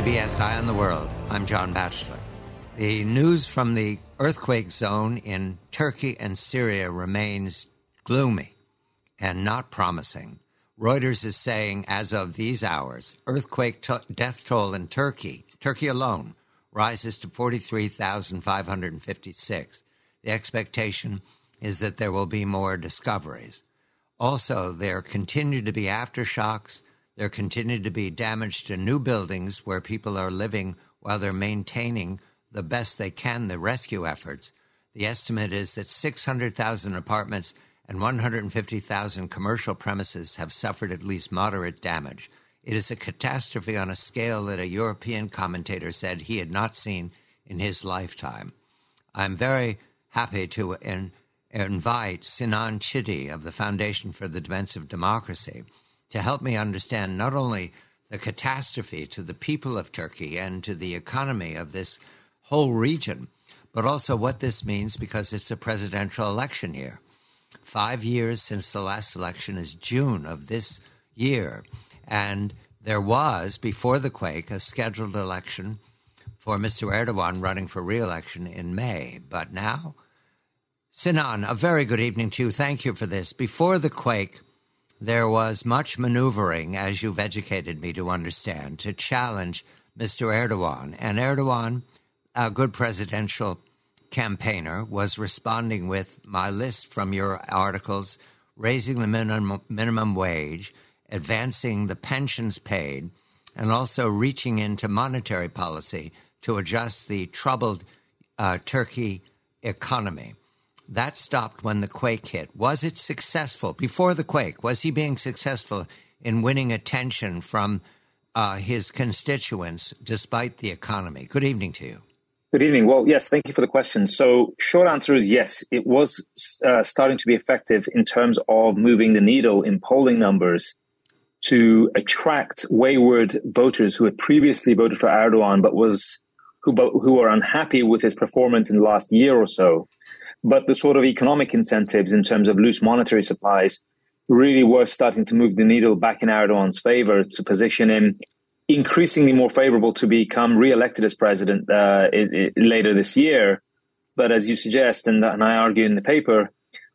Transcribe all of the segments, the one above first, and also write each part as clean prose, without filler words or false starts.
CBS Eye on the World. I'm John Batchelor. The news from the earthquake zone in Turkey and Syria remains gloomy and not promising. Reuters is saying, as of these hours, earthquake death toll in Turkey alone, rises to 43,556. The expectation is that there will be more discoveries. Also, there continue to be aftershocks. There continue to be damage to new buildings where people are living while they're maintaining the best they can the rescue efforts. The estimate is that 600,000 apartments and 150,000 commercial premises have suffered at least moderate damage. It is a catastrophe on a scale that a European commentator said he had not seen in his lifetime. I'm very happy to invite Sinan Chidi of the Foundation for the Defense of Democracy to help me understand not only the catastrophe to the people of Turkey and to the economy of this whole region, but also what this means because it's a presidential election year. 5 years since the last election is June of this year, and there was, before the quake, a scheduled election for Mr. Erdogan running for re-election in May. But now, Sinan, a very good evening to you. Thank you for this. Before the quake, there was much maneuvering, as you've educated me to understand, to challenge Mr. Erdogan. And Erdogan, a good presidential campaigner, was responding with my list from your articles, raising the minimum wage, advancing the pensions paid, and also reaching into monetary policy to adjust the troubled Turkey economy. That stopped when the quake hit. Was it successful? Before the quake, was he being successful in winning attention from his constituents despite the economy? Good evening to you. Good evening. Well, yes, thank you for the question. So short answer is yes, it was starting to be effective in terms of moving the needle in polling numbers to attract wayward voters who had previously voted for Erdogan, but who were unhappy with his performance in the last year or so. But the sort of economic incentives in terms of loose monetary supplies really were starting to move the needle back in Erdogan's favor to position him increasingly more favorable to become re-elected as president later this year. But as you suggest, and I argue in the paper,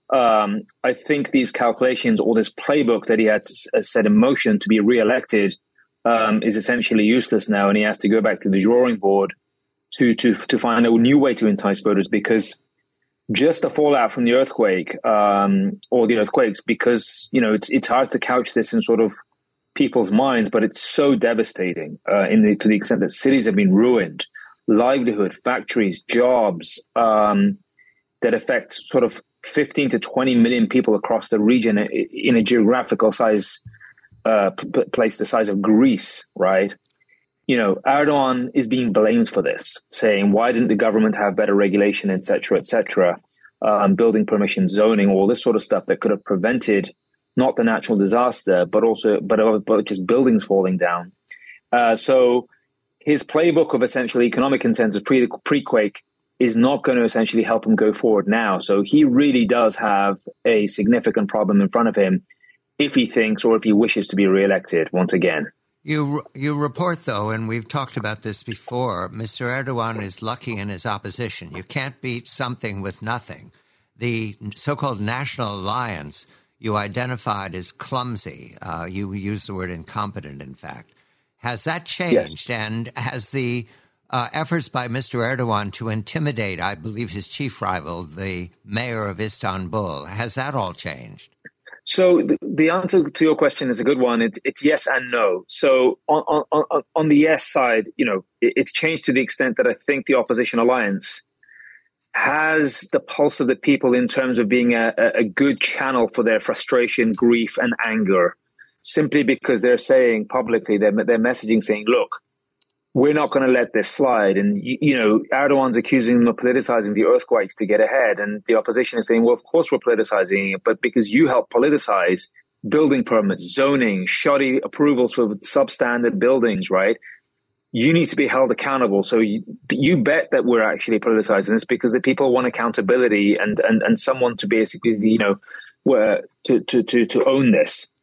I think these calculations or this playbook that he had set in motion to be re-elected is essentially useless now, and he has to go back to the drawing board to find a new way to entice voters, because just the fallout from the earthquake or the earthquakes, because it's hard to couch this in sort of people's minds, but it's so devastating to the extent that cities have been ruined, livelihood, factories, jobs that affect sort of 15 to 20 million people across the region in a geographical size place the size of Greece, right? Erdogan is being blamed for this, saying, why didn't the government have better regulation, et cetera, building permission, zoning, all this sort of stuff that could have prevented not the natural disaster, but just buildings falling down. So his playbook of essentially economic incentives pre-quake is not going to essentially help him go forward now. So he really does have a significant problem in front of him if he thinks or if he wishes to be reelected once again. You report, though, and we've talked about this before, Mr. Erdogan is lucky in his opposition. You can't beat something with nothing. The so-called National Alliance you identified as clumsy. You used the word incompetent, in fact. Has that changed? Yes. And has the efforts by Mr. Erdogan to intimidate, I believe, his chief rival, the mayor of Istanbul, has that all changed? So the answer to your question is a good one. It's yes and no. So on the yes side, it's changed to the extent that I think the opposition alliance has the pulse of the people in terms of being a good channel for their frustration, grief, and anger, simply because they're saying publicly, they're messaging saying, look, we're not going to let this slide. And, Erdogan's accusing them of politicizing the earthquakes to get ahead. And the opposition is saying, well, of course we're politicizing it, but because you help politicize building permits, zoning, shoddy approvals for substandard buildings, right? You need to be held accountable. So you bet that we're actually politicizing this because the people want accountability and someone to basically, to own this.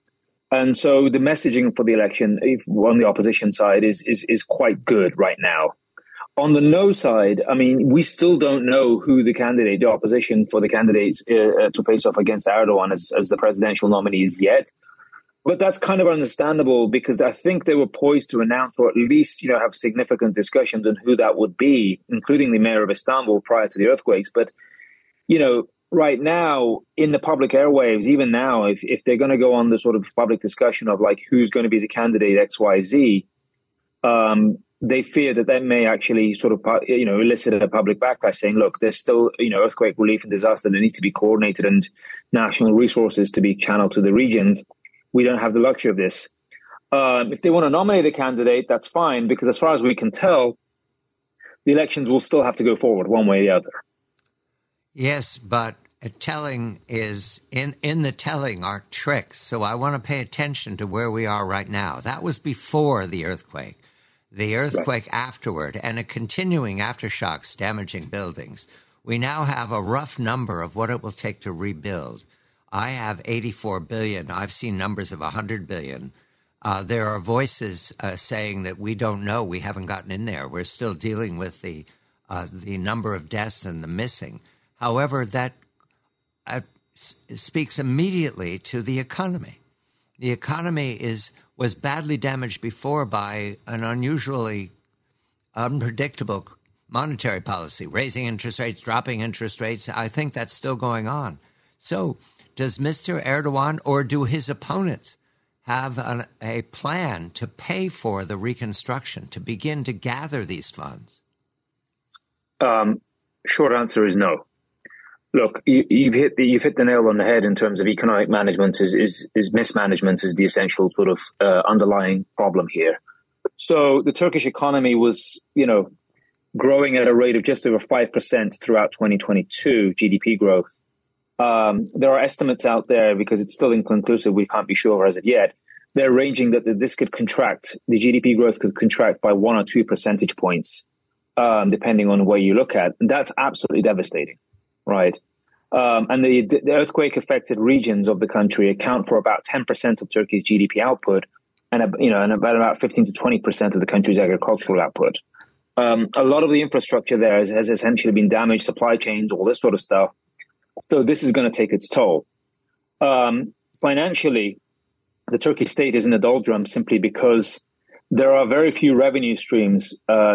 And so the messaging for the election on the opposition side is quite good right now. On the no side, I mean, we still don't know who the opposition for the candidates to face off against Erdogan as the presidential nominees yet. But that's kind of understandable because I think they were poised to announce, or at least, have significant discussions on who that would be, including the mayor of Istanbul prior to the earthquakes. But, right now in the public airwaves, even now, if they're going to go on the sort of public discussion of like who's going to be the candidate XYZ, they fear that may actually sort of, elicit a public backlash saying, look, there's still, earthquake relief and disaster that needs to be coordinated and national resources to be channeled to the regions. We don't have the luxury of this. If they want to nominate a candidate, that's fine, because as far as we can tell, the elections will still have to go forward one way or the other. Yes, but telling is, in the telling are tricks. So I want to pay attention to where we are right now. That was before the earthquake right. Afterward, and a continuing aftershocks damaging buildings. We now have a rough number of what it will take to rebuild. I have 84 billion. I've seen numbers of 100 billion. There are voices saying that we don't know. We haven't gotten in there. We're still dealing with the number of deaths and the missing. However, that speaks immediately to the economy. The economy was badly damaged before by an unusually unpredictable monetary policy, raising interest rates, dropping interest rates. I think that's still going on. So does Mr. Erdogan or do his opponents have a plan to pay for the reconstruction, to begin to gather these funds? Short answer is no. Look, you've hit the nail on the head in terms of economic management. Is mismanagement is the essential sort of underlying problem here. So the Turkish economy was, growing at a rate of just over 5% throughout 2022 GDP growth. There are estimates out there, because it's still inconclusive, we can't be sure as of yet. They're ranging that this could contract, the GDP growth could contract by 1 or 2 percentage points, depending on where you look at. And that's absolutely devastating, right? And the earthquake-affected regions of the country account for about 10% of Turkey's GDP output, and about 15 to 20% of the country's agricultural output. A lot of the infrastructure there has essentially been damaged, supply chains, all this sort of stuff. So this is going to take its toll. Financially, the Turkish state is in a doldrum simply because there are very few revenue streams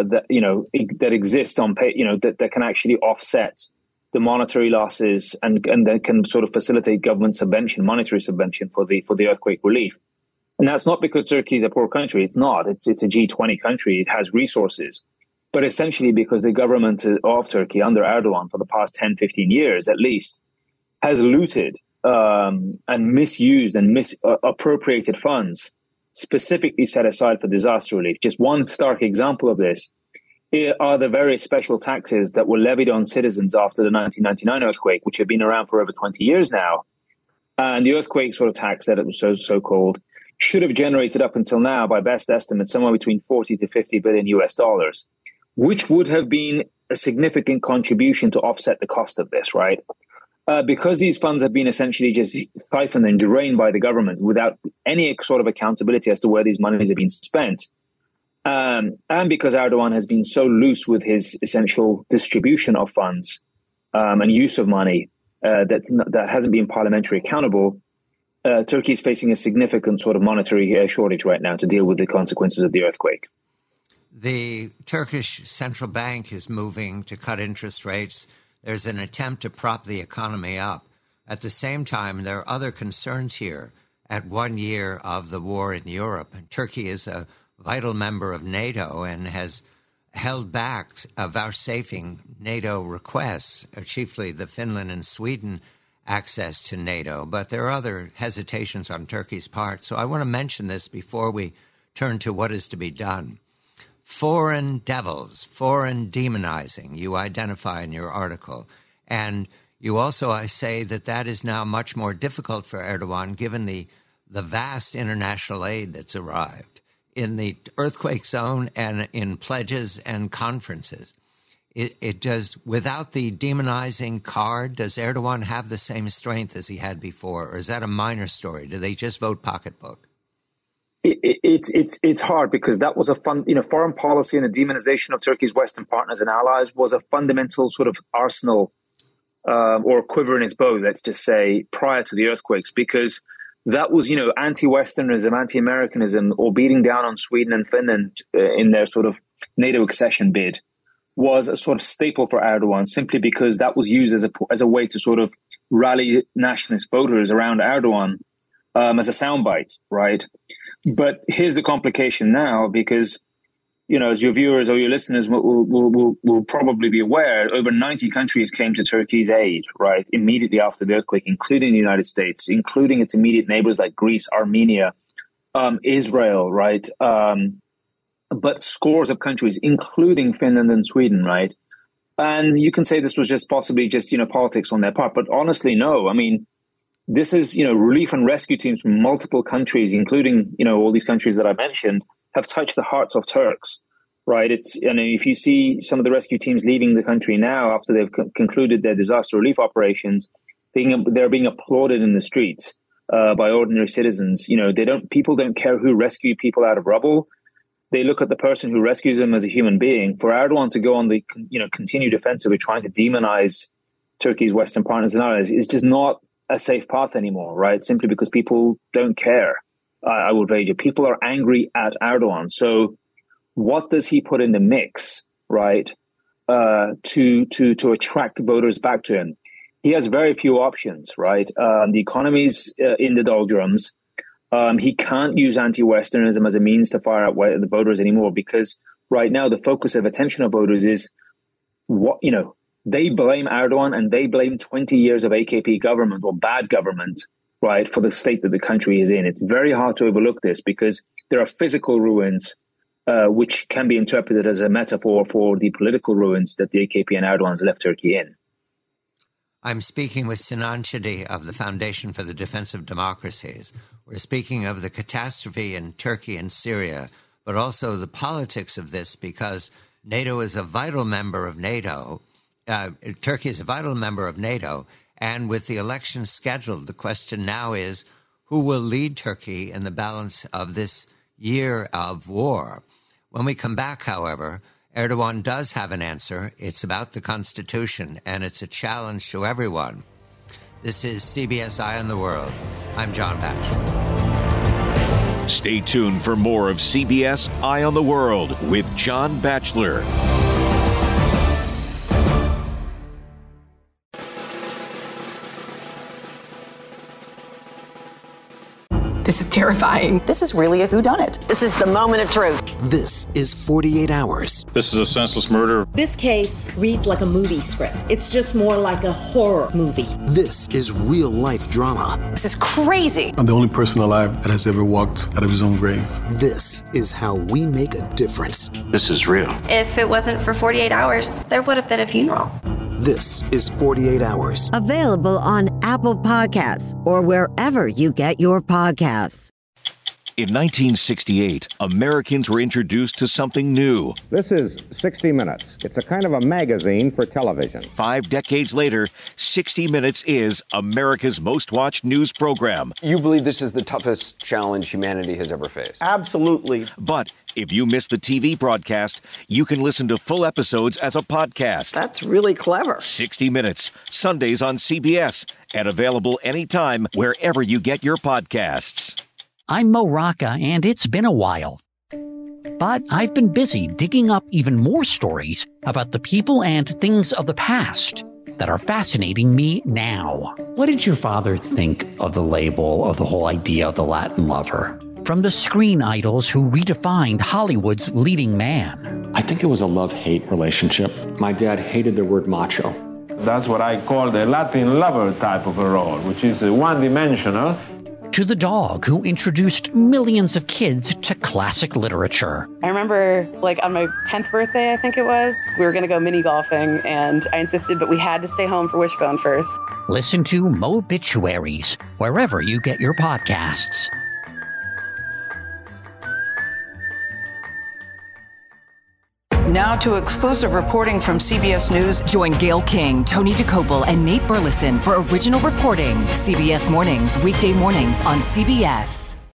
that exist on that can actually offset the monetary losses and that can sort of facilitate government subvention, monetary subvention for the earthquake relief. And that's not because Turkey is a poor country. It's not. It's a G20 country. It has resources. But essentially because the government of Turkey under Erdogan for the past 10, 15 years at least has looted and misused and misappropriated funds specifically set aside for disaster relief. Just one stark example of this are the various special taxes that were levied on citizens after the 1999 earthquake, which have been around for over 20 years now. And the earthquake sort of tax that it was so-called should have generated up until now, by best estimate, somewhere between 40 to 50 billion US dollars, which would have been a significant contribution to offset the cost of this, right? Because these funds have been essentially just siphoned and drained by the government without any sort of accountability as to where these monies have been spent. And because Erdogan has been so loose with his essential distribution of funds and use of money that hasn't been parliamentary accountable, Turkey is facing a significant sort of monetary shortage right now to deal with the consequences of the earthquake. The Turkish central bank is moving to cut interest rates. There's an attempt to prop the economy up. At the same time, there are other concerns here. At 1 year of the war in Europe, Turkey is a vital member of NATO and has held back vouchsafing NATO requests, chiefly the Finland and Sweden access to NATO. But there are other hesitations on Turkey's part. So I want to mention this before we turn to what is to be done. Foreign devils, foreign demonizing, you identify in your article. And you also, I say that is now much more difficult for Erdogan given the vast international aid that's arrived in the earthquake zone and in pledges and conferences. It does, without the demonizing card, does Erdogan have the same strength as he had before? Or is that a minor story? Do they just vote pocketbook? It's hard because that was foreign policy and the demonization of Turkey's Western partners and allies was a fundamental sort of arsenal or quiver in his bow, let's just say, prior to the earthquakes, because that was, anti-Westernism, anti-Americanism, or beating down on Sweden and Finland in their sort of NATO accession bid was a sort of staple for Erdogan, simply because that was used as a way to sort of rally nationalist voters around Erdogan as a soundbite, right? But here's the complication now, because, as your viewers or your listeners will probably be aware, over 90 countries came to Turkey's aid, right, immediately after the earthquake, including the United States, including its immediate neighbors like Greece, Armenia, Israel, right? But scores of countries, including Finland and Sweden, right? And you can say this was possibly politics on their part, but honestly, no. I mean, this is, relief and rescue teams from multiple countries, including, all these countries that I mentioned, have touched the hearts of Turks, right? If you see some of the rescue teams leaving the country now after they've concluded their disaster relief operations, they're being applauded in the streets by ordinary citizens. People don't care who rescued people out of rubble. They look at the person who rescues them as a human being. For Erdogan to go on the, continued offensive of trying to demonize Turkey's Western partners and allies is just not a safe path anymore, right? Simply because people don't care. I would wager people are angry at Erdogan. So what does he put in the mix, right, to attract voters back to him? He has very few options, right? The economy's in the doldrums. He can't use anti-Westernism as a means to fire out the voters anymore, because right now the focus of attention of voters is they blame Erdogan and they blame 20 years of AKP government or bad government, right, for the state that the country is in. It's very hard to overlook this because there are physical ruins, which can be interpreted as a metaphor for the political ruins that the AKP and Erdogan's left Turkey in. I'm speaking with Sinan Chidi of the Foundation for the Defense of Democracies. We're speaking of the catastrophe in Turkey and Syria, but also the politics of this, because NATO is a vital member of NATO. Turkey is a vital member of NATO, and with the election scheduled, the question now is who will lead Turkey in the balance of this year of war. When we come back, however, Erdogan does have an answer. It's about the Constitution, and it's a challenge to everyone. This is CBS Eye on the World. I'm John Batchelor. Stay tuned for more of CBS Eye on the World with John Batchelor. This is terrifying. This is really a whodunit. This is the moment of truth. This is 48 Hours. This is a senseless murder. This case reads like a movie script. It's just more like a horror movie. This is real-life drama. This is crazy. I'm the only person alive that has ever walked out of his own grave. This is how we make a difference. This is real. If it wasn't for 48 Hours, there would have been a funeral. This is 48 Hours. Available on Apple Podcasts or wherever you get your podcasts. In 1968, Americans were introduced to something new. This is 60 Minutes. It's a kind of a magazine for television. 5 decades later, 60 Minutes is America's most watched news program. You believe this is the toughest challenge humanity has ever faced? Absolutely. But if you miss the TV broadcast, you can listen to full episodes as a podcast. That's really clever. 60 Minutes, Sundays on CBS, and available anytime wherever you get your podcasts. I'm Mo Rocca, and it's been a while. But I've been busy digging up even more stories about the people and things of the past that are fascinating me now. What did your father think of the label, of the whole idea of the Latin lover? From the screen idols who redefined Hollywood's leading man. I think it was a love-hate relationship. My dad hated the word macho. That's what I call the Latin lover type of a role, which is one-dimensional. To the dog who introduced millions of kids to classic literature. I remember, on my 10th birthday, I think it was, we were going to go mini golfing, and I insisted, but we had to stay home for Wishbone first. Listen to Mobituaries wherever you get your podcasts. Now to exclusive reporting from CBS News. Join Gail King, Tony DeCopel, and Nate Burleson for original reporting. CBS Mornings, weekday mornings on CBS.